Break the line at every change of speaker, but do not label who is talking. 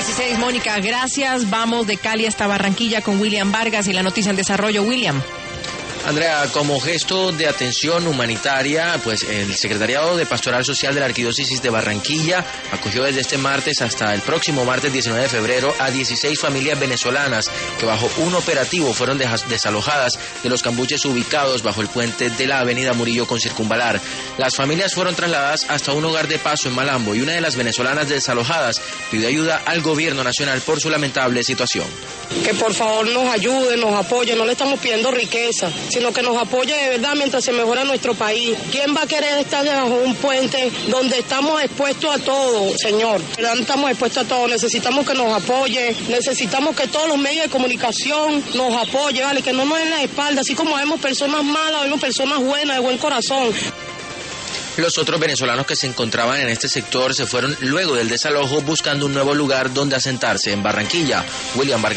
8:16, Mónica, gracias. Vamos de Cali hasta Barranquilla con William Vargas y la noticia en desarrollo. William.
Andrea, como gesto de atención humanitaria, pues el Secretariado de Pastoral Social de la Arquidiócesis de Barranquilla acogió desde este martes hasta el próximo martes 19 de febrero a 16 familias venezolanas que bajo un operativo fueron desalojadas de los cambuches ubicados bajo el puente de la avenida Murillo con Circunvalar. Las familias fueron trasladadas hasta un hogar de paso en Malambo y una de las venezolanas desalojadas pidió ayuda al gobierno nacional por su lamentable situación.
Que por favor nos ayude, nos apoye, no le estamos pidiendo riqueza, sino que nos apoye de verdad mientras se mejora nuestro país. ¿Quién va a querer estar debajo de un puente donde estamos expuestos a todo, señor? ¿Verdad? Estamos expuestos a todo, necesitamos que nos apoye, necesitamos que todos los medios de comunicación nos apoyen, ¿vale? Que no nos den la espalda, así como vemos personas malas, vemos personas buenas, de buen corazón.
Los otros venezolanos que se encontraban en este sector se fueron luego del desalojo buscando un nuevo lugar donde asentarse en Barranquilla. William Vargas.